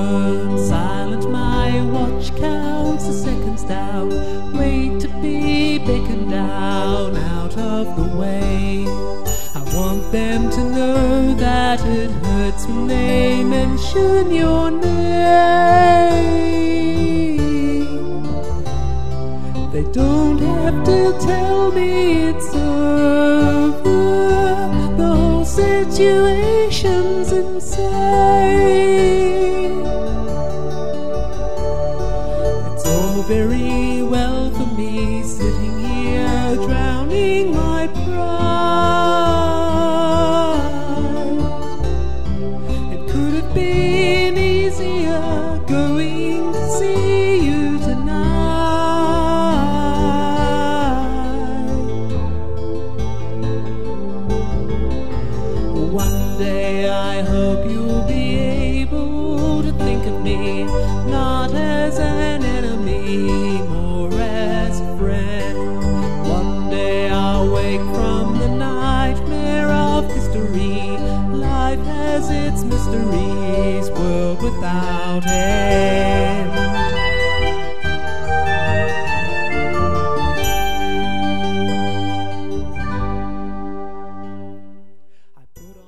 burn silent. My watch counts the seconds down. Wait to be beckoned down out of the way. I want them to know that it hurts when they mention your name. They don't have to tell me it's over. The whole situation's insane. It's all very well for me sitting here drowning my pride. It could have been easier going to see you tonight. One day I hope you'll be able to think of me not as an enemy, more as a friend. One day I'll wake from the nightmare of history. Life has its mysteries, world without end.